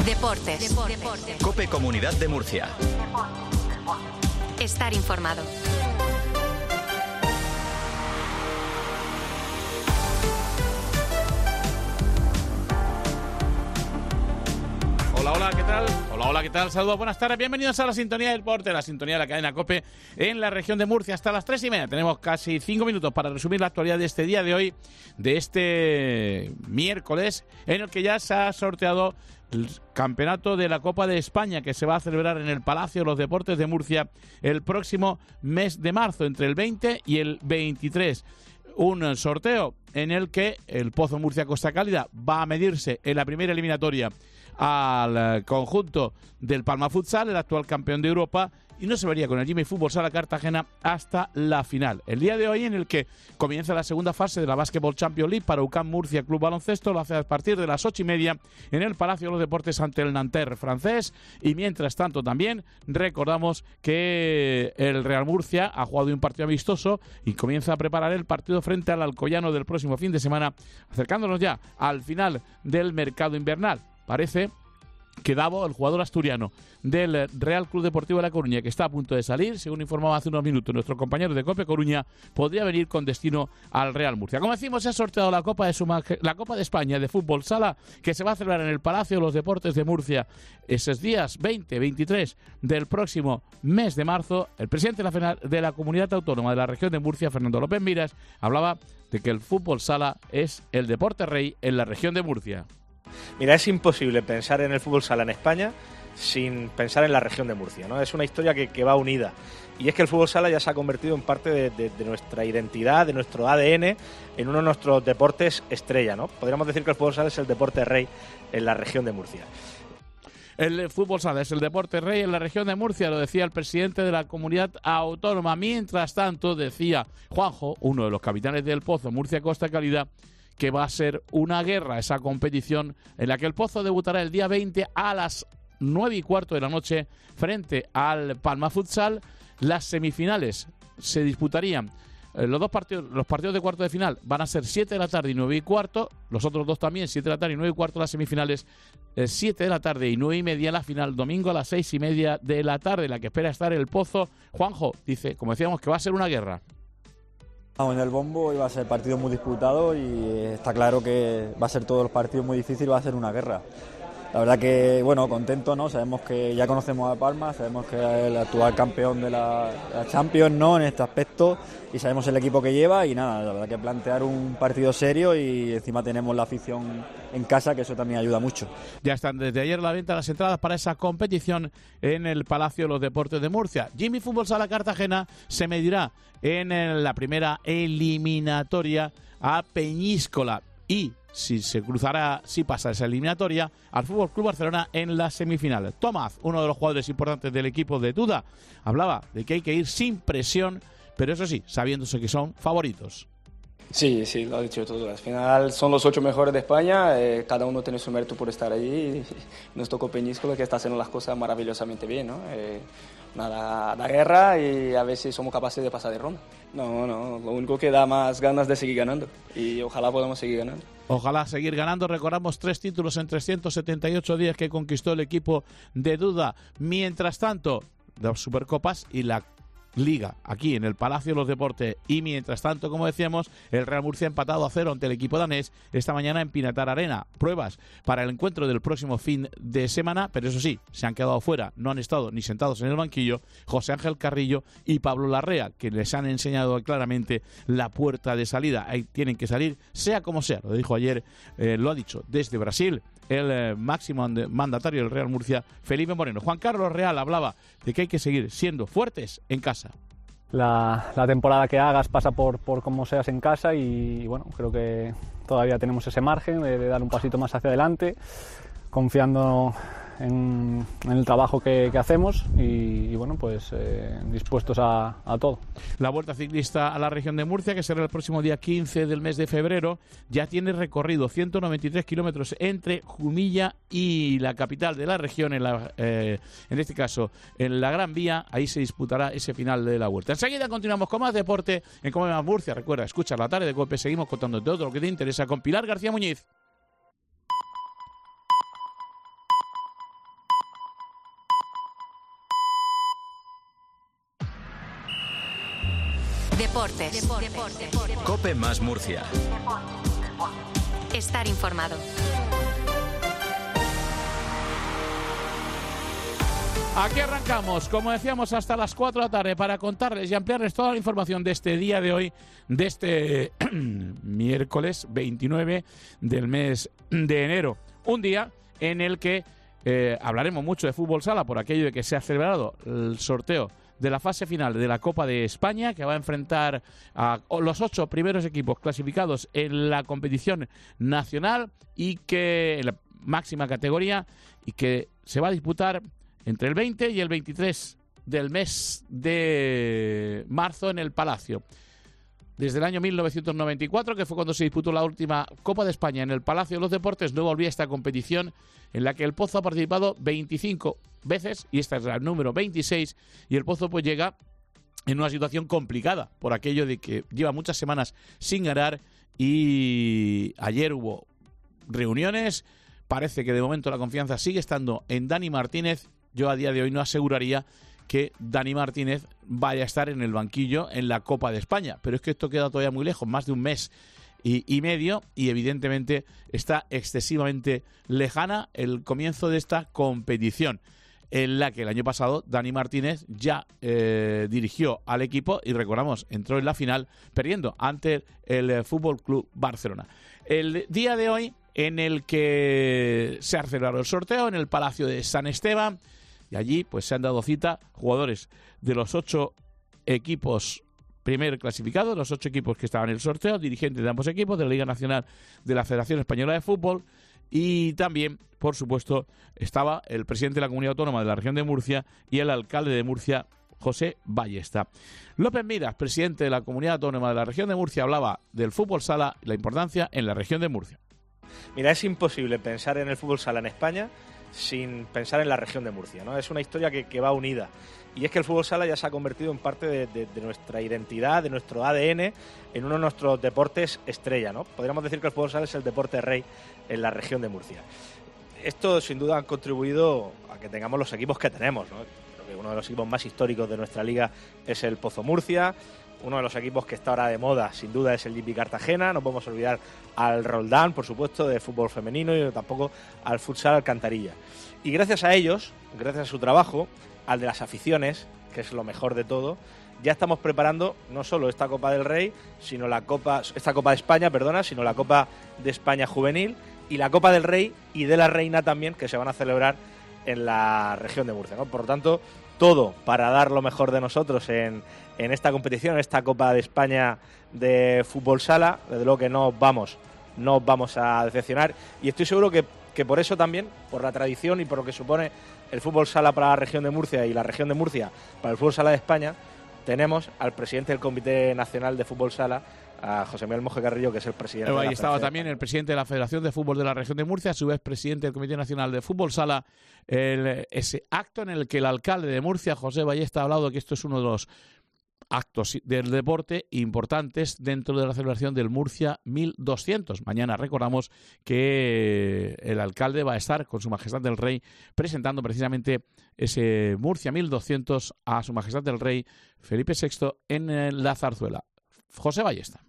Deportes. COPE Comunidad de Murcia. Estar informado. Hola, ¿qué tal? Hola, ¿qué tal? Saludos, buenas tardes, bienvenidos a la sintonía del deporte, la sintonía de la cadena COPE en la región de Murcia. Hasta las 3:30 tenemos casi 5 minutos para resumir la actualidad de este día de hoy, de este miércoles, en el que ya se ha sorteado el campeonato de la Copa de España, que se va a celebrar en el Palacio de los Deportes de Murcia el próximo mes de marzo, entre el 20 y el 23. Un sorteo en el que el Pozo Murcia Costa Cálida va a medirse en la primera eliminatoria al conjunto del Palma Futsal, el actual campeón de Europa, y no se vería con el Jimmy Fútbol Sala Cartagena hasta la final. El día de hoy, en el que comienza la segunda fase de la Basketball Champions League para UCAM Murcia Club Baloncesto, lo hace a partir de las 8:30 en el Palacio de los Deportes ante el Nanterre francés. Y mientras tanto también recordamos que el Real Murcia ha jugado un partido amistoso y comienza a preparar el partido frente al Alcoyano del próximo fin de semana, acercándonos ya al final del mercado invernal. Parece que Davo, el jugador asturiano del Real Club Deportivo de La Coruña, que está a punto de salir, según informaba hace unos minutos nuestro compañero de COPE Coruña, podría venir con destino al Real Murcia. Como decimos, se ha sorteado la Copa de España de Fútbol Sala, que se va a celebrar en el Palacio de los Deportes de Murcia esos días 20-23 del próximo mes de marzo. El presidente de la Comunidad Autónoma de la región de Murcia, Fernando López Miras, hablaba de que el Fútbol Sala es el deporte rey en la región de Murcia. Mira, es imposible pensar en el fútbol sala en España sin pensar en la región de Murcia, ¿no? Es una historia que va unida. Y es que el fútbol sala ya se ha convertido en parte de nuestra identidad, de nuestro ADN, en uno de nuestros deportes estrella, ¿no? Podríamos decir que el fútbol sala es el deporte rey en la región de Murcia. El fútbol sala es el deporte rey en la región de Murcia, lo decía el presidente de la comunidad autónoma. Mientras tanto, decía Juanjo, uno de los capitanes del Pozo Murcia Costa Cálida, que va a ser una guerra esa competición en la que el Pozo debutará el día 20 a las 9:15 de la noche frente al Palma Futsal. Las semifinales se disputarían, los partidos de cuarto de final van a ser 7 de la tarde y 9:15, los otros dos también 7 de la tarde y 9:15 las semifinales, 7 de la tarde y 9:30 la final, domingo a las 6:30 de la tarde, en la que espera estar el Pozo. Juanjo dice, como decíamos, que va a ser una guerra. En el bombo iba a ser partido muy disputado y está claro que va a ser todos los partidos muy difíciles, va a ser una guerra. La verdad que, bueno, contento, ¿no? Sabemos que ya conocemos a Palma, sabemos que es el actual campeón de la Champions, ¿no? En este aspecto, y sabemos el equipo que lleva y nada, la verdad que plantear un partido serio y encima tenemos la afición en casa, que eso también ayuda mucho. Ya están desde ayer a la venta las entradas para esa competición en el Palacio de los Deportes de Murcia. Jimmy Fútbol Sala Cartagena se medirá en la primera eliminatoria a Peñíscola y si pasa esa eliminatoria, al Fútbol Club Barcelona en las semifinales. Tomás, uno de los jugadores importantes del equipo de Duda, hablaba de que hay que ir sin presión, pero eso sí, sabiéndose que son favoritos. Sí, lo ha dicho todo. Al final son los 8 mejores de España, cada uno tiene su mérito por estar allí. Nos tocó Peñíscola, que está haciendo las cosas maravillosamente bien, ¿no? Nada, da guerra y a ver si somos capaces de pasar de ronda. No, lo único que da más ganas de seguir ganando y ojalá podamos seguir ganando. Ojalá seguir ganando. Recordamos 3 títulos en 378 días que conquistó el equipo de Duda. Mientras tanto, las Supercopas y la Liga aquí en el Palacio de los Deportes. Y mientras tanto, como decíamos, el Real Murcia empatado a 0 ante el equipo danés esta mañana en Pinatar Arena. Pruebas para el encuentro del próximo fin de semana, pero eso sí, se han quedado fuera, no han estado ni sentados en el banquillo José Ángel Carrillo y Pablo Larrea, que les han enseñado claramente la puerta de salida. Ahí tienen que salir, sea como sea. Lo dijo ayer, lo ha dicho desde Brasil el máximo mandatario del Real Murcia, Felipe Moreno. Juan Carlos Real hablaba de que hay que seguir siendo fuertes en casa. La temporada que hagas pasa por cómo seas en casa y bueno, creo que todavía tenemos ese margen de dar un pasito más hacia adelante, confiando en el trabajo que hacemos y bueno, pues dispuestos a todo. La Vuelta Ciclista a la región de Murcia, que será el próximo día 15 del mes de febrero, ya tiene recorrido 193 kilómetros entre Jumilla y la capital de la región, en este caso en la Gran Vía. Ahí se disputará ese final de la Vuelta. Enseguida continuamos con más deporte en Come Más Murcia. Recuerda, escucha la tarde de COPE, seguimos contando todo lo que te interesa con Pilar García Muñiz. Deportes. Cope más Murcia. Estar informado. Aquí arrancamos, como decíamos, hasta las 4 de la tarde para contarles y ampliarles toda la información de este día de hoy, de este miércoles 29 del mes de enero. Un día en el que hablaremos mucho de fútbol sala por aquello de que se ha celebrado el sorteo de la fase final de la Copa de España, que va a enfrentar a los 8 primeros equipos clasificados en la competición nacional y que en la máxima categoría, y que se va a disputar entre el 20 y el 23 del mes de marzo en el Palacio. Desde el año 1994, que fue cuando se disputó la última Copa de España en el Palacio de los Deportes, no volvía esta competición en la que el Pozo ha participado 25 veces, y esta es el número 26, y el Pozo pues llega en una situación complicada, por aquello de que lleva muchas semanas sin ganar, y ayer hubo reuniones. Parece que de momento la confianza sigue estando en Dani Martínez. Yo a día de hoy no aseguraría que Dani Martínez vaya a estar en el banquillo en la Copa de España, pero es que esto queda todavía muy lejos, más de un mes y medio, y evidentemente está excesivamente lejana el comienzo de esta competición, en la que el año pasado Dani Martínez ya dirigió al equipo y, recordamos, entró en la final perdiendo ante el FC Barcelona. El día de hoy en el que se ha celebrado el sorteo en el Palacio de San Esteban, y allí pues se han dado cita jugadores de los 8 equipos primer clasificados, los 8 equipos que estaban en el sorteo, dirigentes de ambos equipos, de la Liga Nacional, de la Federación Española de Fútbol, y también, por supuesto, estaba el presidente de la Comunidad Autónoma de la Región de Murcia y el alcalde de Murcia, José Ballesta. López Miras, presidente de la Comunidad Autónoma de la Región de Murcia, hablaba del fútbol sala y la importancia en la región de Murcia. Mira, es imposible pensar en el fútbol sala en España sin pensar en la región de Murcia, ¿no? Es una historia que va unida. Y es que el fútbol sala ya se ha convertido en parte de nuestra identidad, de nuestro ADN, en uno de nuestros deportes estrella, ¿no? Podríamos decir que el fútbol sala es el deporte rey en la región de Murcia. Esto, sin duda, ha contribuido a que tengamos los equipos que tenemos, ¿no? Creo que uno de los equipos más históricos de nuestra liga es el Pozo Murcia. Uno de los equipos que está ahora de moda, sin duda, es el JP Cartagena. No podemos olvidar al Roldán, por supuesto, de fútbol femenino, y tampoco al futsal Alcantarilla. Y gracias a ellos, gracias a su trabajo, al de las aficiones, que es lo mejor de todo, ya estamos preparando no solo esta Copa del Rey, sino esta Copa de España, sino la Copa de España Juvenil y la Copa del Rey y de la Reina también, que se van a celebrar en la región de Murcia, ¿no? Por lo tanto, todo para dar lo mejor de nosotros en esta competición, en esta Copa de España de fútbol sala. Desde luego que no os vamos a decepcionar, y estoy seguro que por eso también, por la tradición y por lo que supone el fútbol sala para la región de Murcia y la región de Murcia para el fútbol sala de España, tenemos al presidente del Comité Nacional de Fútbol Sala, a José Miguel Moje Carrillo, que es el presidente. Ahí estaba también el presidente de la Federación de Fútbol de la Región de Murcia, a su vez presidente del Comité Nacional de Fútbol Sala. Ese acto en el que el alcalde de Murcia, José Ballesta, ha hablado de que esto es uno de los actos del deporte importantes dentro de la celebración del Murcia 1200. Mañana recordamos que el alcalde va a estar con Su Majestad el Rey presentando precisamente ese Murcia 1200 a Su Majestad el Rey Felipe VI en la Zarzuela. José Ballesta.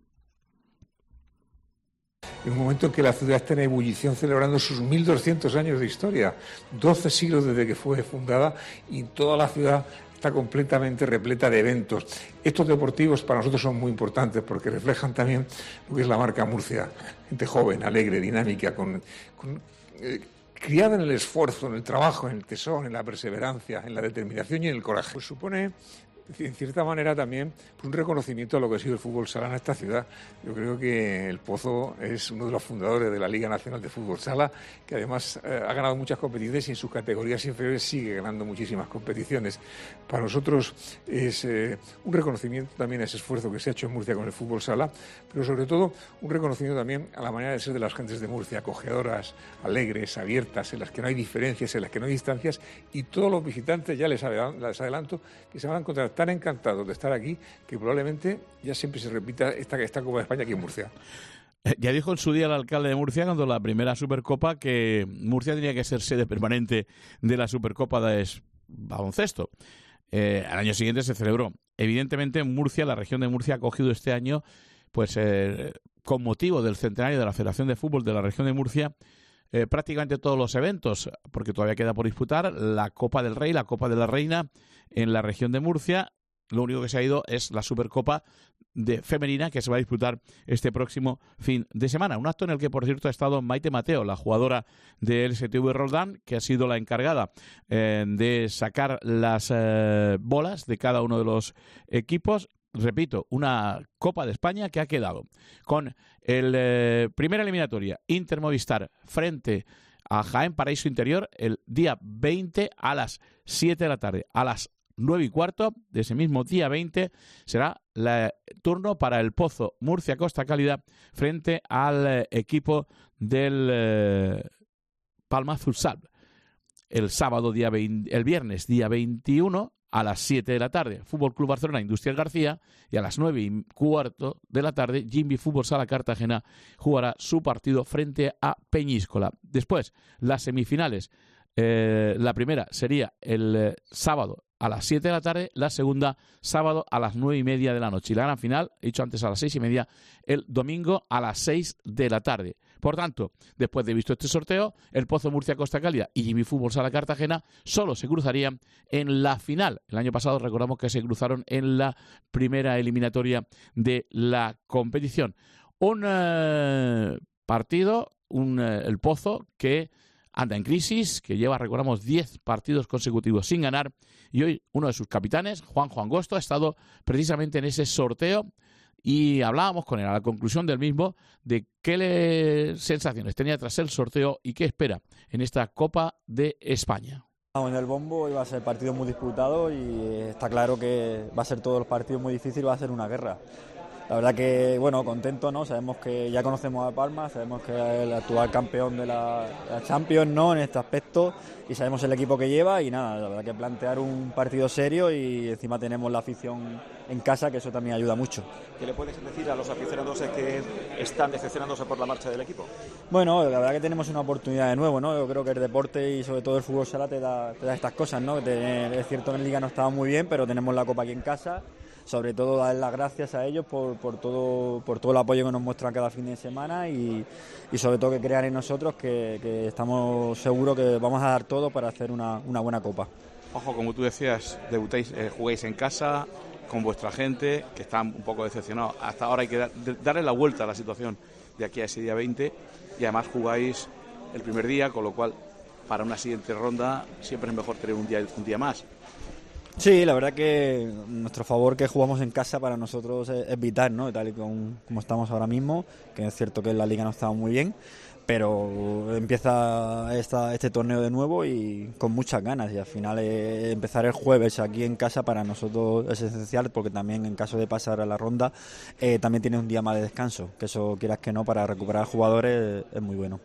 En un momento en que la ciudad está en ebullición celebrando sus 1200 años de historia, 12 siglos desde que fue fundada, y toda la ciudad está completamente repleta de eventos. Estos deportivos para nosotros son muy importantes porque reflejan también lo que es la marca Murcia. Gente joven, alegre, dinámica, criada en el esfuerzo, en el trabajo, en el tesón, en la perseverancia, en la determinación y en el coraje. Pues supone, en cierta manera, también un reconocimiento a lo que ha sido el fútbol sala en esta ciudad. Yo creo que el Pozo es uno de los fundadores de la Liga Nacional de Fútbol Sala, que además ha ganado muchas competiciones y en sus categorías inferiores sigue ganando muchísimas competiciones. Para nosotros es un reconocimiento también a ese esfuerzo que se ha hecho en Murcia con el fútbol sala, pero sobre todo un reconocimiento también a la manera de ser de las gentes de Murcia, acogedoras, alegres, abiertas, en las que no hay diferencias, en las que no hay distancias, y todos los visitantes, ya les adelanto, que se van a encontrar tan encantados de estar aquí que probablemente ya siempre se repita esta Copa de España aquí en Murcia. Ya dijo en su día el alcalde de Murcia, cuando la primera Supercopa, que Murcia tenía que ser sede permanente de la Supercopa de baloncesto. Al año siguiente se celebró evidentemente Murcia, la región de Murcia, ha cogido este año, pues con motivo del centenario de la Federación de Fútbol de la región de Murcia, prácticamente todos los eventos, porque todavía queda por disputar la Copa del Rey, la Copa de la Reina en la región de Murcia. Lo único que se ha ido es la Supercopa femenina, que se va a disputar este próximo fin de semana. Un acto en el que, por cierto, ha estado Maite Mateo, la jugadora del STV Roldán, que ha sido la encargada de sacar las bolas de cada uno de los equipos. Repito, una Copa de España que ha quedado con el primera eliminatoria Inter Movistar frente a Jaén Paraíso Interior el día 20 a las 7 de la tarde. A las 9:15 de ese mismo día 20 será el turno para el Pozo Murcia Costa Cálida frente al equipo del Palma Futsal. El viernes día 21 a las 7 de la tarde, Fútbol Club Barcelona Industrial García, y a las 9:15 de la tarde, Jimby Fútbol Sala Cartagena jugará su partido frente a Peñíscola. Después, las semifinales. La primera sería el sábado a las 7 de la tarde, la segunda sábado a las 9:30 de la noche. Y la gran final, he dicho antes, a las 6:30, el domingo a las 6 de la tarde. Por tanto, después de visto este sorteo, el Pozo Murcia Costa Cálida y Jimmy Fútbol Sala Cartagena solo se cruzarían en la final. El año pasado recordamos que se cruzaron en la primera eliminatoria de la competición. Un partido, el Pozo, que anda en crisis, que lleva, recordamos, 10 partidos consecutivos sin ganar, y hoy uno de sus capitanes, Juanjo Angosto, ha estado precisamente en ese sorteo y hablábamos con él a la conclusión del mismo de qué sensaciones tenía tras el sorteo y qué espera en esta Copa de España. En el bombo iba a ser partido muy disputado y está claro que va a ser todos los partidos muy difíciles, va a ser una guerra. La verdad que, bueno, contento, ¿no? Sabemos que ya conocemos a Palma, sabemos que es el actual campeón de la Champions, ¿no? En este aspecto, y sabemos el equipo que lleva, y nada, la verdad que plantear un partido serio, y encima tenemos la afición en casa, que eso también ayuda mucho. ¿Qué le puedes decir a los aficionados que están decepcionándose por la marcha del equipo? Bueno, la verdad que tenemos una oportunidad de nuevo, ¿no? Yo creo que el deporte y sobre todo el fútbol sala te da estas cosas, ¿no? Es cierto que en Liga no estaba muy bien, pero tenemos la Copa aquí en casa. Sobre todo dar las gracias a ellos por todo el apoyo que nos muestran cada fin de semana y sobre todo que crean en nosotros, que estamos seguros que vamos a dar todo para hacer una buena Copa. Ojo, como tú decías, debutáis, jugáis en casa con vuestra gente, que están un poco decepcionados. Hasta ahora hay que darle la vuelta a la situación de aquí a ese día 20, y además jugáis el primer día, con lo cual para una siguiente ronda siempre es mejor tener un día más. Sí, la verdad que nuestro favor que jugamos en casa para nosotros es vital, ¿no? Tal y como estamos ahora mismo, que es cierto que en la Liga no estaba muy bien, pero empieza este torneo de nuevo y con muchas ganas, y al final empezar el jueves aquí en casa para nosotros es esencial, porque también en caso de pasar a la ronda también tiene un día más de descanso, que eso, quieras que no, para recuperar jugadores es muy bueno.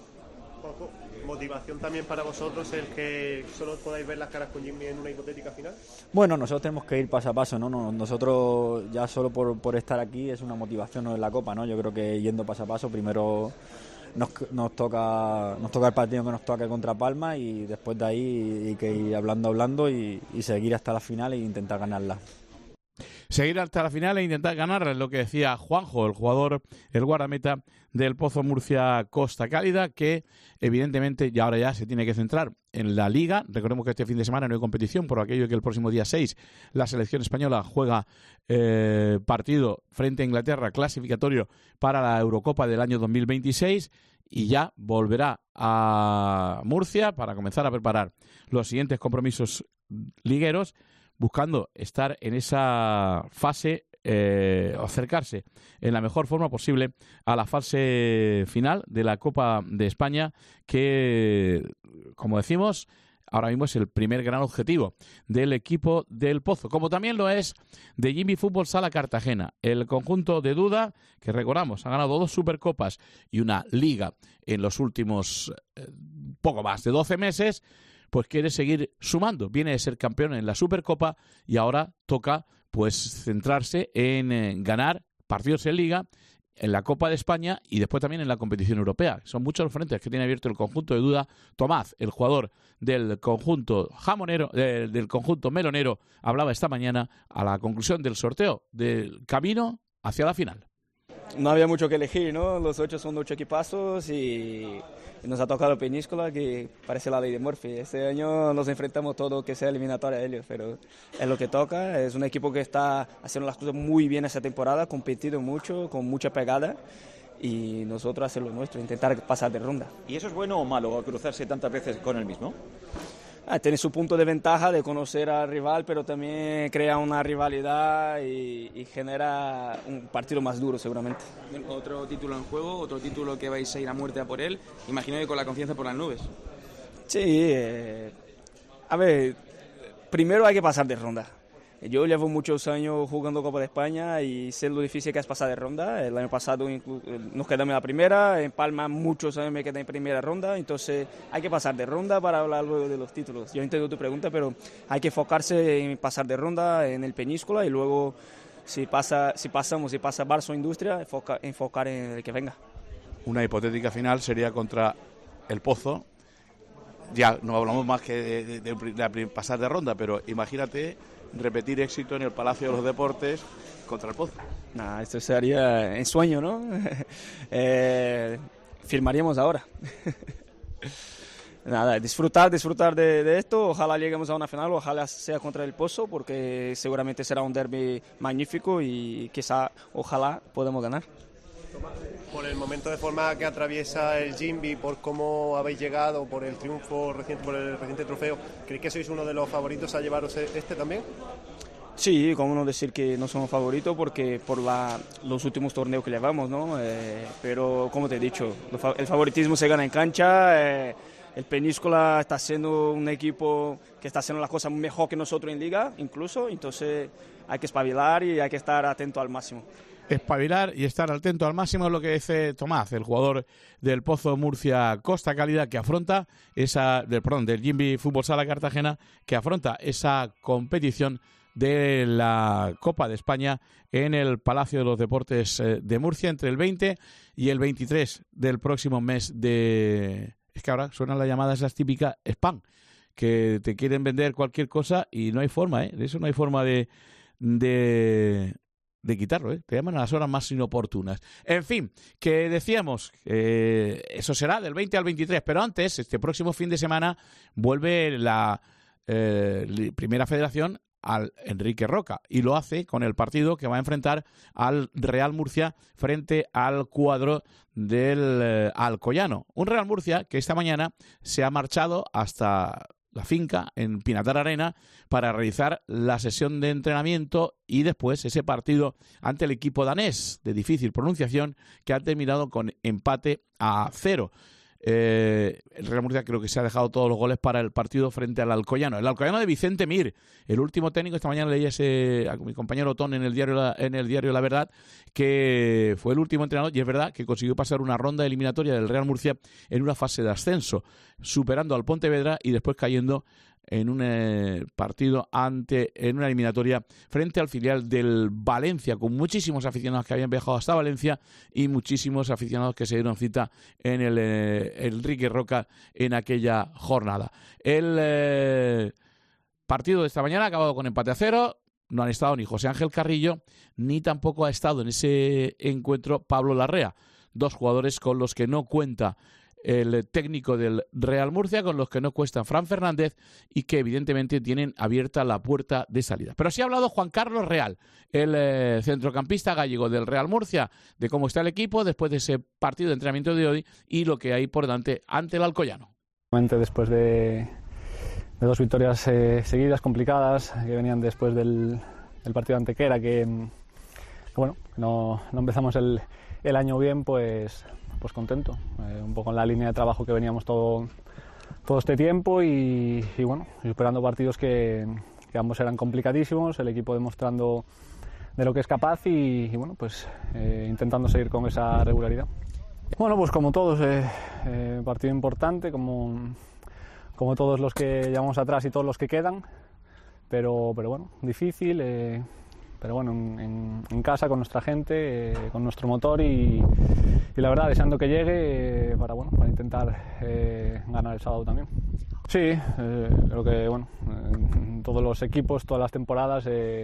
¿Motivación también para vosotros el que solo podáis ver las caras con Jimmy en una hipotética final? Bueno, nosotros tenemos que ir paso a paso, ¿no? Nosotros ya solo por estar aquí es una motivación, no en la Copa, ¿no? Yo creo que yendo paso a paso, primero nos toca el partido que nos toca contra Palma, y después de ahí hay que ir hablando y seguir hasta la final e intentar ganarla. Seguir hasta la final e intentar ganar, es lo que decía Juanjo, el guardameta del Pozo Murcia Costa Cálida, que evidentemente ahora ya se tiene que centrar en la Liga. Recordemos que este fin de semana no hay competición, por aquello que el próximo día 6 la selección española juega partido frente a Inglaterra, clasificatorio para la Eurocopa del año 2026, y ya volverá a Murcia para comenzar a preparar los siguientes compromisos ligueros, buscando estar en esa fase o acercarse en la mejor forma posible a la fase final de la Copa de España, que, como decimos, ahora mismo es el primer gran objetivo del equipo del Pozo, como también lo es de Jimmy Fútbol Sala Cartagena. El conjunto de Duda, que recordamos, ha ganado 2 Supercopas y una Liga en los últimos poco más de 12 meses, pues quiere seguir sumando. Viene de ser campeón en la Supercopa y ahora toca pues centrarse en ganar partidos en Liga en la Copa de España y después también en la competición europea. Son muchos los frentes que tiene abierto el conjunto de Duda. Tomás, el jugador del conjunto jamonero, del conjunto melonero, hablaba esta mañana a la conclusión del sorteo del camino hacia la final. No había mucho que elegir, ¿no? Los 8 son 8 equipazos y nos ha tocado Peñíscola, que parece la ley de Murphy. Este año nos enfrentamos todo que sea eliminatoria a ellos, pero es lo que toca. Es un equipo que está haciendo las cosas muy bien esta temporada, competido mucho, con mucha pegada, y nosotros hacer lo nuestro, intentar pasar de ronda. ¿Y eso es bueno o malo, cruzarse tantas veces con el mismo? Tiene su punto de ventaja de conocer al rival, pero también crea una rivalidad y genera un partido más duro seguramente. Otro título en juego, otro título que vais a ir a muerte a por él, imagino que con la confianza por las nubes. Sí, a ver, primero hay que pasar de ronda. Yo llevo muchos años jugando Copa de España y sé lo difícil que es pasar de ronda. El año pasado nos quedamos en la primera, en Palma muchos años me quedé en primera ronda, entonces hay que pasar de ronda para hablar luego de los títulos. Yo entiendo tu pregunta, pero hay que enfocarse en pasar de ronda en el Peñíscola y luego si pasa Barça o Industria, enfocar en el que venga. Una hipotética final sería contra el Pozo. Ya no hablamos más que de pasar de ronda, pero imagínate repetir éxito en el Palacio de los Deportes contra el Pozo. Nah, esto sería en sueño, ¿no? Firmaríamos ahora. Nada, disfrutar de esto. Ojalá lleguemos a una final, ojalá sea contra el Pozo, porque seguramente será un derbi magnífico y quizá, ojalá, podamos ganar. Por el momento de forma que atraviesa el Jimby, por cómo habéis llegado, por el triunfo reciente, por el reciente trofeo, ¿creéis que sois uno de los favoritos a llevaros este también? Sí, cómo no decir que no somos favoritos, porque por los últimos torneos que llevamos, ¿no? Pero como te he dicho, el favoritismo se gana en cancha. El Peñíscola está siendo un equipo que está haciendo las cosas mejor que nosotros en Liga, incluso, entonces hay que espabilar y hay que estar atento al máximo. Espabilar y estar atento al máximo es lo que dice Tomás, el jugador del Pozo Murcia Costa Cálida, que afronta del Jimby Fútbol Sala Cartagena, que afronta esa competición de la Copa de España en el Palacio de los Deportes de Murcia entre el 20 y el 23 del próximo mes de... Es que ahora suenan las llamadas esas típicas spam, que te quieren vender cualquier cosa y no hay forma, de eso no hay forma de quitarlo, te llaman a las horas más inoportunas. En fin, que decíamos, eso será del 20 al 23, pero antes, este próximo fin de semana, vuelve la Primera Federación al Enrique Roca y lo hace con el partido que va a enfrentar al Real Murcia frente al cuadro del Alcoyano. Un Real Murcia que esta mañana se ha marchado hasta la finca en Pinatar Arena para realizar la sesión de entrenamiento y después ese partido ante el equipo danés de difícil pronunciación que ha terminado con empate a 0. El Real Murcia creo que se ha dejado todos los goles para el partido frente al Alcoyano. El Alcoyano de Vicente Mir, el último técnico. Esta mañana leí a mi compañero Otón en el diario La Verdad, que fue el último entrenador y es verdad que consiguió pasar una ronda eliminatoria del Real Murcia en una fase de ascenso, superando al Pontevedra y después cayendo en un partido en una eliminatoria frente al filial del Valencia, con muchísimos aficionados que habían viajado hasta Valencia y muchísimos aficionados que se dieron cita en el Enrique Roca en aquella jornada. El partido de esta mañana ha acabado con empate a 0. No han estado ni José Ángel Carrillo, ni tampoco ha estado en ese encuentro Pablo Larrea, dos jugadores con los que no cuenta el técnico del Real Murcia, con los que no cuesta Fran Fernández y que evidentemente tienen abierta la puerta de salida. Pero sí ha hablado Juan Carlos Real, el centrocampista gallego del Real Murcia, de cómo está el equipo después de ese partido de entrenamiento de hoy y lo que hay por delante ante el Alcoyano. Después de dos victorias seguidas, complicadas, que venían después del partido de Antequera, que bueno, no empezamos el año bien, pues contento, un poco en la línea de trabajo que veníamos todo este tiempo y bueno, esperando partidos que ambos eran complicadísimos, el equipo demostrando de lo que es capaz y bueno, pues intentando seguir con esa regularidad. Bueno, pues como todos, partido importante, como todos los que llevamos atrás y todos los que quedan, pero bueno, difícil, bueno, en casa con nuestra gente, con nuestro motor y la verdad deseando que llegue para intentar ganar el sábado también. Sí, creo que en todos los equipos, todas las temporadas,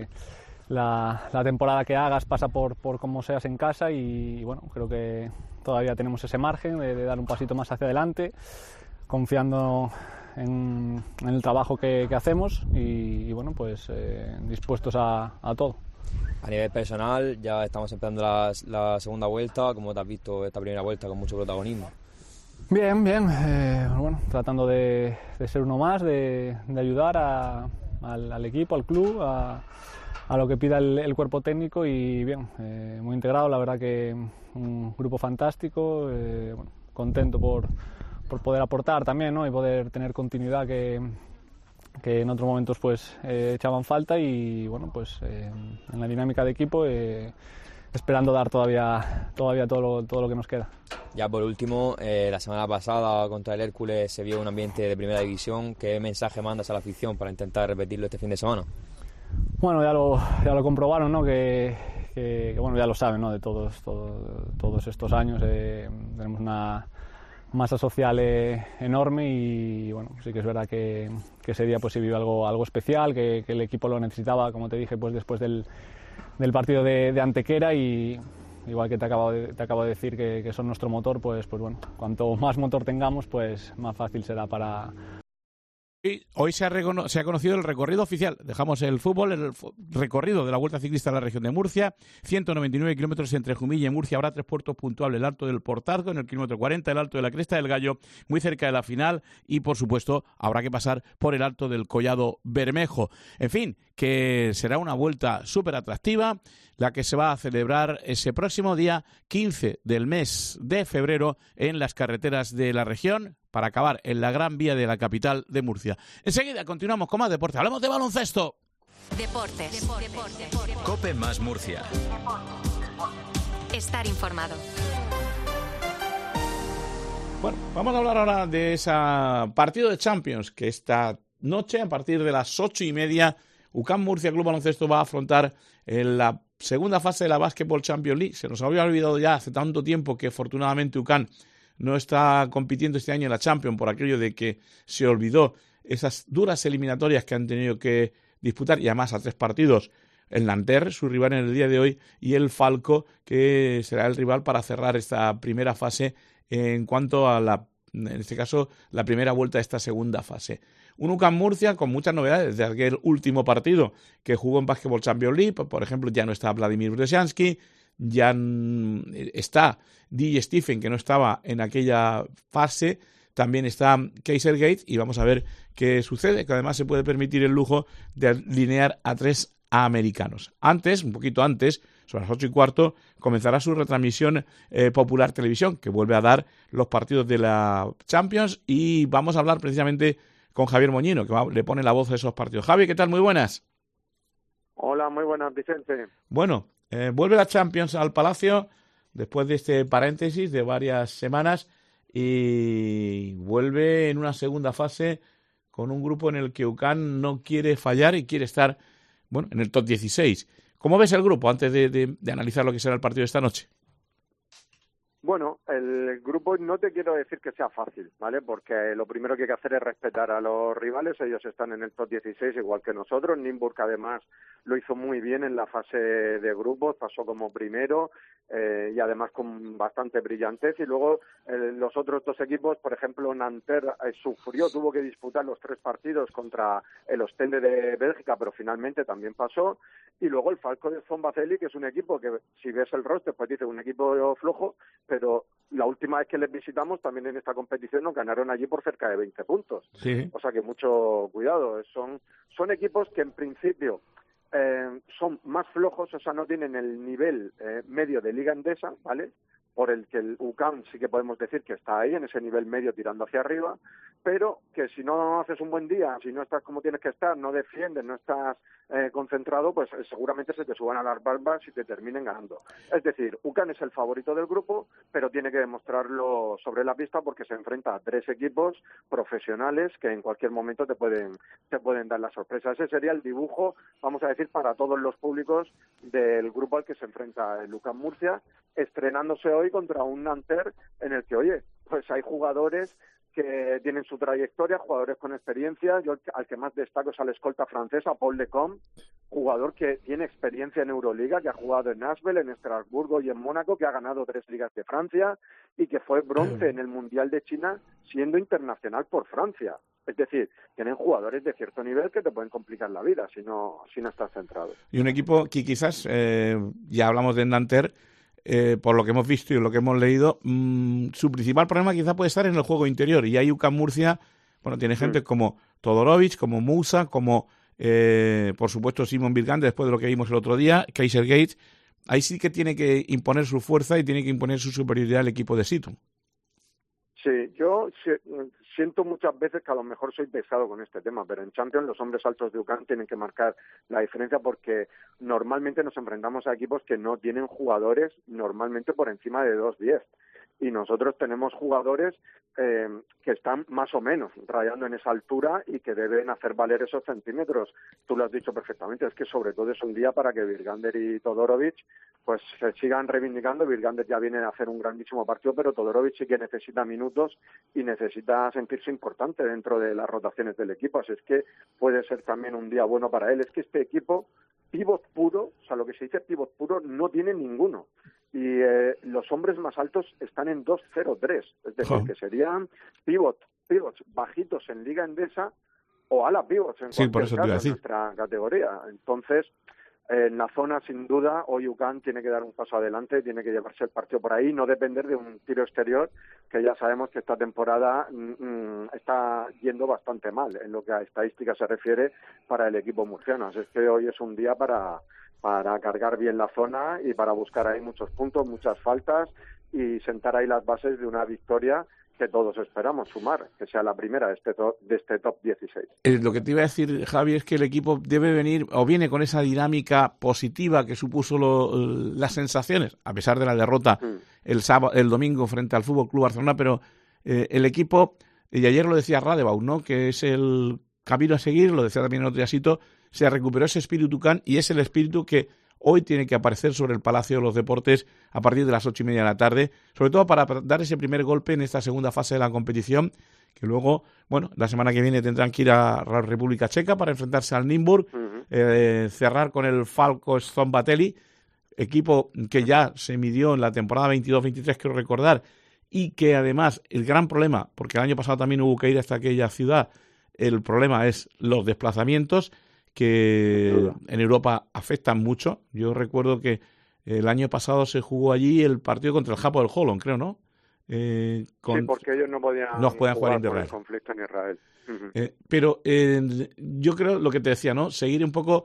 la temporada que hagas pasa por cómo seas en casa y bueno, creo que todavía tenemos ese margen de dar un pasito más hacia adelante, confiando en el trabajo que hacemos y bueno, pues dispuestos a todo. A nivel personal ya estamos empezando la segunda vuelta, como te has visto esta primera vuelta con mucho protagonismo. Bien, tratando de ser uno más, de ayudar al equipo, al club, a lo que pida el cuerpo técnico y bien, muy integrado, la verdad que un grupo fantástico, contento por poder aportar también, ¿no? Y poder tener continuidad que en otros momentos pues echaban falta y bueno, pues en la dinámica de equipo esperando dar todavía todo lo que nos queda. Ya por último, la semana pasada contra el Hércules se vio un ambiente de primera división. ¿Qué mensaje mandas a la afición para intentar repetirlo este fin de semana? Bueno, ya lo comprobaron, ¿no? Que bueno, ya lo saben, ¿no? De todos estos años tenemos una masa social enorme y bueno, sí que es verdad que ese día pues se vivió algo especial, que el equipo lo necesitaba, como te dije, pues después del partido de Antequera y igual que te acabo de decir que son nuestro motor, pues bueno, cuanto más motor tengamos, pues más fácil será para... Hoy se ha conocido el recorrido oficial. Dejamos el fútbol, el recorrido de la Vuelta Ciclista de la región de Murcia. 199 kilómetros entre Jumilla y Murcia. Habrá 3 puertos puntuables. El Alto del Portazgo en el kilómetro 40, el Alto de la Cresta del Gallo, muy cerca de la final. Y, por supuesto, habrá que pasar por el Alto del Collado Bermejo. En fin, que será una vuelta súper atractiva, la que se va a celebrar ese próximo día 15 del mes de febrero en las carreteras de la región, para acabar en la Gran Vía de la capital de Murcia. Enseguida continuamos con más deporte. Hablamos de baloncesto. Deportes. COPE más Murcia. Estar informado. Bueno, vamos a hablar ahora de ese partido de Champions que esta noche, a partir de las 8:30, UCAM Murcia Club Baloncesto va a afrontar en la segunda fase de la Basketball Champions League. Se nos había olvidado ya hace tanto tiempo que afortunadamente UCAM no está compitiendo este año en la Champions por aquello de que se olvidó esas duras eliminatorias que han tenido que disputar, y además a 3 partidos, el Nanterre, su rival en el día de hoy, y el Falco, que será el rival para cerrar esta primera fase en cuanto a en este caso, la primera vuelta de esta segunda fase. Un UCAM Murcia con muchas novedades desde aquel último partido que jugó en Basketball Champions League. Por ejemplo, ya no está Vladimir Brzezinski, ya está DJ Stephen, que no estaba en aquella fase, también está Kaiser Gates, y vamos a ver qué sucede, que además se puede permitir el lujo de alinear a 3 americanos. Un poquito antes, sobre las 8:15, comenzará su retransmisión Popular Televisión, que vuelve a dar los partidos de la Champions, y vamos a hablar precisamente con Javier Moñino, que le pone la voz a esos partidos. Javi, ¿qué tal? Muy buenas. Hola, muy buenas, Vicente. Bueno, vuelve la Champions al Palacio después de este paréntesis de varias semanas y vuelve en una segunda fase con un grupo en el que UCAM no quiere fallar y quiere estar, bueno, en el top 16. ¿Cómo ves el grupo antes de analizar lo que será el partido de esta noche? Bueno, el grupo no te quiero decir que sea fácil, ¿vale? Porque lo primero que hay que hacer es respetar a los rivales. Ellos están en el top 16 igual que nosotros. Nymburk además lo hizo muy bien en la fase de grupos, pasó como primero y además con bastante brillantez. Y luego los otros 2 equipos, por ejemplo, Nanterre sufrió, tuvo que disputar los 3 partidos contra el Ostende de Bélgica, pero finalmente también pasó. Y luego el Falco de Zombaceli, que es un equipo que, si ves el roster, pues dice un equipo flojo, pero la última vez que les visitamos también en esta competición nos ganaron allí por cerca de 20 puntos. Sí. O sea que mucho cuidado. Son equipos que en principio son más flojos, o sea, no tienen el nivel medio de Liga Endesa, ¿vale? por el que el UCAM sí que podemos decir que está ahí en ese nivel medio tirando hacia arriba, pero que si no haces un buen día, si no estás como tienes que estar, no defiendes, no estás concentrado, pues seguramente se te suban a las barbas y te terminen ganando. Es decir, UCAM es el favorito del grupo, pero tiene que demostrarlo sobre la pista porque se enfrenta a 3 equipos profesionales que en cualquier momento te pueden dar la sorpresa. Ese sería el dibujo, vamos a decir, para todos los públicos del grupo al que se enfrenta el UCAM Murcia, estrenándose hoy contra un Nanterre en el que, oye, pues hay jugadores que tienen su trayectoria, jugadores con experiencia. Yo al que más destaco es al escolta francesa, Paul Lecomte, jugador que tiene experiencia en Euroliga, que ha jugado en Nashville, en Estrasburgo y en Mónaco, que ha ganado 3 ligas de Francia y que fue bronce en el Mundial de China siendo internacional por Francia. Es decir, tienen jugadores de cierto nivel que te pueden complicar la vida si no estás centrado. Y un equipo que quizás, ya hablamos de Nanterre, por lo que hemos visto y lo que hemos leído, su principal problema quizá puede estar en el juego interior. Y ahí UCAM Murcia, bueno, tiene gente como Todorovic, como Moussa, como por supuesto Simon Virgande, después de lo que vimos el otro día, Kaiser Gates. Ahí sí que tiene que imponer su fuerza y tiene que imponer su superioridad al equipo de Seton. Sí, yo siento muchas veces que a lo mejor soy pesado con este tema, pero en Champions los hombres altos de UCAM tienen que marcar la diferencia porque normalmente nos enfrentamos a equipos que no tienen jugadores normalmente por encima de 2'10". Y nosotros tenemos jugadores que están más o menos rayando en esa altura y que deben hacer valer esos centímetros. Tú lo has dicho perfectamente, es que sobre todo es un día para que Virgander y Todorovic pues se sigan reivindicando. Virgander ya viene a hacer un grandísimo partido, pero Todorovic sí que necesita minutos y necesita sentirse importante dentro de las rotaciones del equipo. Así es que puede ser también un día bueno para él. Es que este equipo, pivot puro, o sea, lo que se dice pivot puro, no tiene ninguno. Y los hombres más altos están en 2'03", es decir, que serían pivots bajitos en Liga Endesa o ala pivots en cualquier caso en nuestra categoría. Entonces, en la zona, sin duda, hoy UCAM tiene que dar un paso adelante, tiene que llevarse el partido por ahí, no depender de un tiro exterior, que ya sabemos que esta temporada está yendo bastante mal en lo que a estadísticas se refiere para el equipo murciano. Así es que hoy es un día para cargar bien la zona y para buscar ahí muchos puntos, muchas faltas y sentar ahí las bases de una victoria que todos esperamos sumar, que sea la primera de este top 16. Lo que te iba a decir, Javi, es que el equipo debe venir o viene con esa dinámica positiva que supuso las sensaciones, a pesar de la derrota el domingo frente al Fútbol Club Barcelona, pero el equipo, y ayer lo decía Radebaugh, ¿no?, que es el camino a seguir, lo decía también el otro día Sito, se recuperó ese espíritu UCAM y es el espíritu que hoy tiene que aparecer sobre el Palacio de los Deportes a partir de las 8:30 de la tarde, sobre todo para dar ese primer golpe en esta segunda fase de la competición, que luego, bueno, la semana que viene tendrán que ir a la República Checa para enfrentarse al Nymburk, cerrar con el Falco Szombathely, equipo que ya se midió en la temporada 22-23, quiero recordar, y que además el gran problema, porque el año pasado también hubo que ir hasta aquella ciudad, el problema es los desplazamientos, que en Europa afectan mucho. Yo recuerdo que el año pasado se jugó allí el partido contra el Hapoel Holon, creo, ¿no? Sí, porque ellos no podían jugar en por el conflicto en Israel. Pero yo creo, lo que te decía, ¿no?, seguir un poco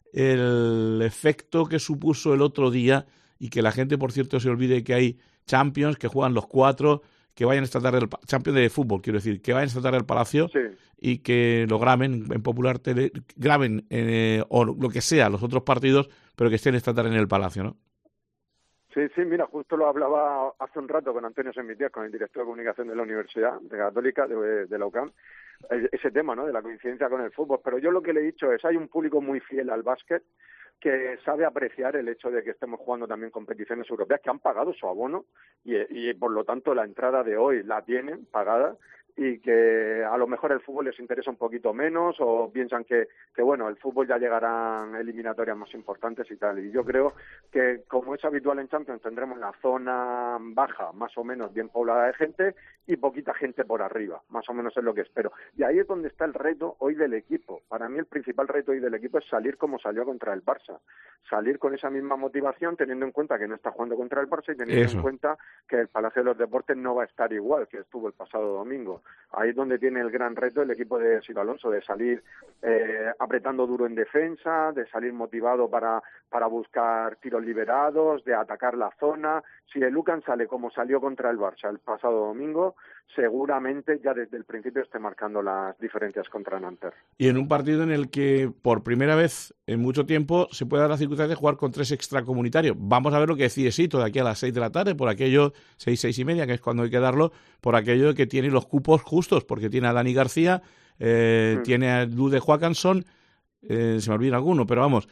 el efecto que supuso el otro día y que la gente, por cierto, se olvide que hay Champions, que juegan los 4, que vayan esta tarde, Champions de fútbol, quiero decir, que vayan esta tarde al Palacio y que lo graben en Popular Tele, graben o lo que sea, los otros partidos, pero que estén esta tarde en el Palacio, ¿no? Sí, mira, justo lo hablaba hace un rato con Antonio Semitías, con el director de comunicación de la Universidad de Católica, de la UCAM, ese tema, ¿no?, de la coincidencia con el fútbol. Pero yo lo que le he dicho es, hay un público muy fiel al básquet que sabe apreciar el hecho de que estemos jugando también competiciones europeas, que han pagado su abono y por lo tanto la entrada de hoy la tienen pagada, y que a lo mejor el fútbol les interesa un poquito menos o piensan que bueno, el fútbol ya llegarán eliminatorias más importantes y tal. Y yo creo que, como es habitual en Champions, tendremos la zona baja más o menos bien poblada de gente y poquita gente por arriba, más o menos es lo que espero. Y ahí es donde está el reto hoy del equipo. Para mí el principal reto hoy del equipo es salir como salió contra el Barça, salir con esa misma motivación, teniendo en cuenta que no está jugando contra el Barça y teniendo en cuenta que el Palacio de los Deportes no va a estar igual que estuvo el pasado domingo. claro, ahí es donde tiene el gran reto el equipo de Sito Alonso, de salir apretando duro en defensa, de salir motivado para buscar tiros liberados, de atacar la zona. Si el Lucan sale como salió contra el Barça el pasado domingo, seguramente ya desde el principio esté marcando las diferencias contra Nanterre. Y en un partido en el que por primera vez en mucho tiempo se puede dar la circunstancia de jugar con 3 extracomunitarios. Vamos a ver lo que decide Sito de aquí a las 6 de la tarde, por aquello 6 y media, que es cuando hay que darlo, por aquello de que tiene los cupos justos, porque tiene a Dani García, tiene a Lude Joaquinson, se me olvida alguno, pero vamos,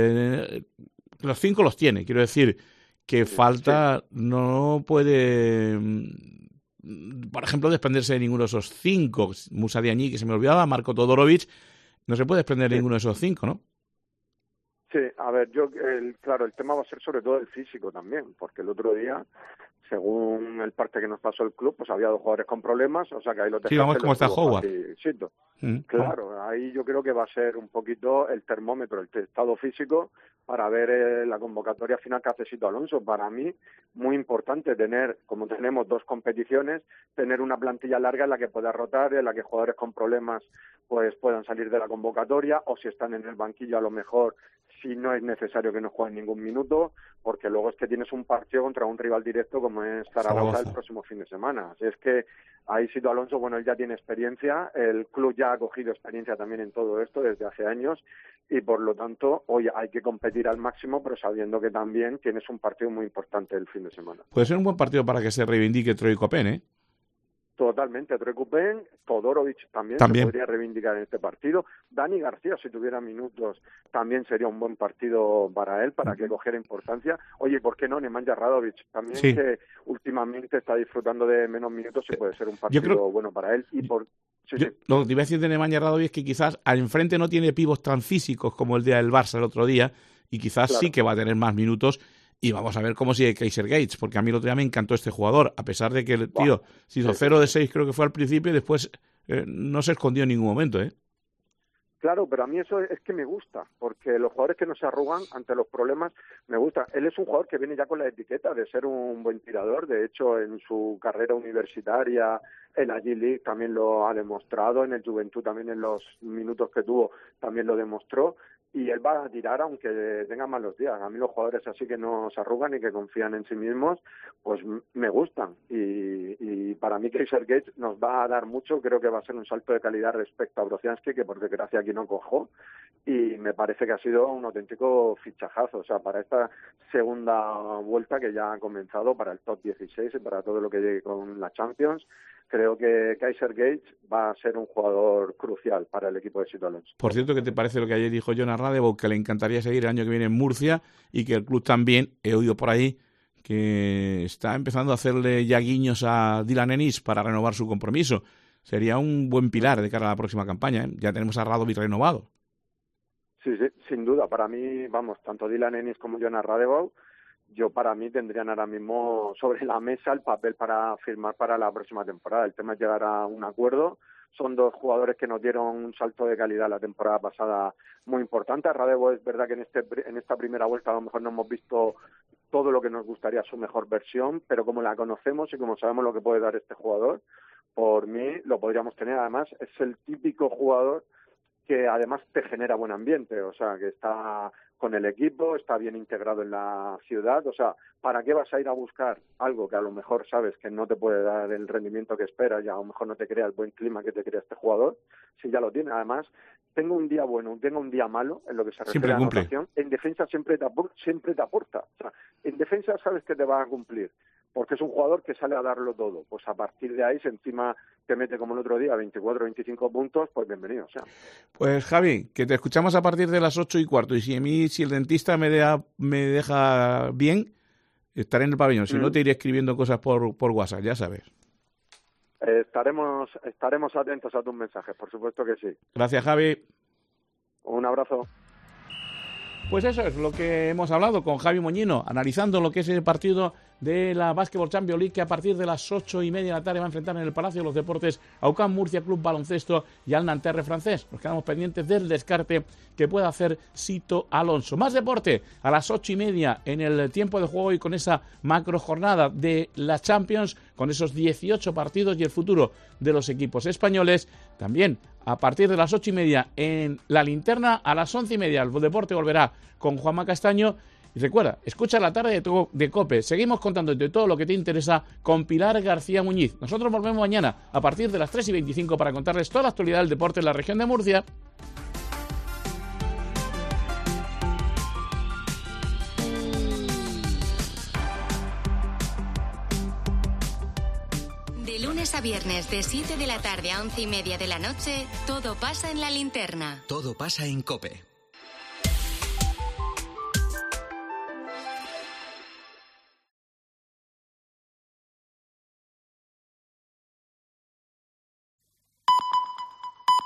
los 5 los tiene, quiero decir que falta, no puede, por ejemplo, desprenderse de ninguno de esos 5. Musa Diagne, que se me olvidaba, Marko Todorovic, no se puede desprender de ninguno de esos 5, ¿no? Sí, a ver, claro, el tema va a ser sobre todo el físico también, porque el otro día, según el parte que nos pasó el club, pues había 2 jugadores con problemas, o sea que ahí lo Sí, vamos cómo está Howard. Claro, ahí yo creo que va a ser un poquito el termómetro, el estado físico, para ver la convocatoria final que hace Sito Alonso. Para mí, muy importante tener, como tenemos 2 competiciones, tener una plantilla larga en la que pueda rotar, en la que jugadores con problemas pues puedan salir de la convocatoria, o si están en el banquillo a lo mejor, si no es necesario que no jueguen ningún minuto, porque luego es que tienes un partido contra un rival directo como es Zaragoza el próximo fin de semana. Así es que ahí Sito Alonso, bueno, él ya tiene experiencia, el club ya ha cogido experiencia también en todo esto desde hace años, y por lo tanto hoy hay que competir al máximo, pero sabiendo que también tienes un partido muy importante el fin de semana. Puede ser un buen partido para que se reivindique Troy Copen, ¿eh? Totalmente, Troy Copen, Todorovic también se podría reivindicar en este partido. Dani García, si tuviera minutos, también sería un buen partido para él, para que cogiera importancia. Oye, ¿por qué no Nemanja Radovic? También que últimamente está disfrutando de menos minutos y puede ser un partido bueno para él. Y por Lo que iba a decir de Nemanja Radovic es que quizás al enfrente no tiene pivos tan físicos como el día del Barça el otro día, y quizás sí que va a tener más minutos. Y vamos a ver cómo sigue Kaiser Gates, porque a mí el otro día me encantó este jugador, a pesar de que el tío se hizo 0 de 6, creo que fue al principio, y después no se escondió en ningún momento, ¿eh? Claro, pero a mí eso es que me gusta, porque los jugadores que no se arrugan ante los problemas, me gusta. Él es un jugador que viene ya con la etiqueta de ser un buen tirador. De hecho, en su carrera universitaria, en la G-League también lo ha demostrado, en el Juventud también en los minutos que tuvo también lo demostró. Y él va a tirar aunque tenga malos días. A mí los jugadores así que no se arrugan y que confían en sí mismos, pues me gustan. Y para mí Kaiser Gates nos va a dar mucho. Creo que va a ser un salto de calidad respecto a Brociansky, que por desgracia aquí no cojó. Y me parece que ha sido un auténtico fichajazo. O sea, para esta segunda vuelta que ya ha comenzado, para el top 16 y para todo lo que llegue con la Champions, creo que Kaiser Gates va a ser un jugador crucial para el equipo de Sito Alonso. Por cierto, ¿qué te parece lo que ayer dijo Jonas Radebo? Que le encantaría seguir el año que viene en Murcia, y que el club también, he oído por ahí, que está empezando a hacerle ya guiños a Dylan Ennis para renovar su compromiso. Sería un buen pilar de cara a la próxima campaña, ¿eh? Ya tenemos a Radovic renovado. Sí, sin duda. Para mí, vamos, tanto Dylan Ennis como Jonas Radebo, para mí tendrían ahora mismo sobre la mesa el papel para firmar para la próxima temporada. El tema es llegar a un acuerdo. Son 2 jugadores que nos dieron un salto de calidad la temporada pasada muy importante. Radebo es verdad que en esta primera vuelta a lo mejor no hemos visto todo lo que nos gustaría su mejor versión, pero como la conocemos y como sabemos lo que puede dar este jugador, por mí lo podríamos tener. Además, es el típico jugador que además te genera buen ambiente, o sea, que está con el equipo, está bien integrado en la ciudad. O sea, ¿para qué vas a ir a buscar algo que a lo mejor sabes que no te puede dar el rendimiento que esperas y a lo mejor no te crea el buen clima que te crea este jugador, si ya lo tiene? Además, tengo un día bueno, tengo un día malo en lo que se refiere a la anotación, en defensa siempre te aporta. O sea, en defensa sabes que te va a cumplir, porque es un jugador que sale a darlo todo. Pues a partir de ahí, si encima te mete como el otro día 24 25 puntos, pues bienvenido. O sea. Pues Javi, que te escuchamos a partir de las 8:15, y si el dentista me deja bien, estaré en el pabellón. Si no, te iré escribiendo cosas por WhatsApp, ya sabes. Estaremos atentos a tus mensajes, por supuesto que sí. Gracias, Javi. Un abrazo. Pues eso es lo que hemos hablado con Javi Moñino, analizando lo que es el partido de la Basketball Champions League, que a partir de las 8:30 de la tarde va a enfrentar en el Palacio de los Deportes a UCAM Murcia Club Baloncesto y al Nanterre francés. Nos quedamos pendientes del descarte que pueda hacer Sito Alonso. Más deporte a las 8:30 en el tiempo de juego y con esa macro jornada de la Champions, con esos 18 partidos y el futuro de los equipos españoles. También a partir de las 8:30 en La Linterna, a las 11:30 el deporte volverá con Juanma Castaño. Y recuerda, escucha la tarde de COPE. Seguimos contándote todo lo que te interesa con Pilar García Muñiz. Nosotros volvemos mañana a partir de las 3:25 para contarles toda la actualidad del deporte en la región de Murcia. De lunes a viernes de 7 de la tarde a 11:30 de la noche, todo pasa en La Linterna. Todo pasa en COPE.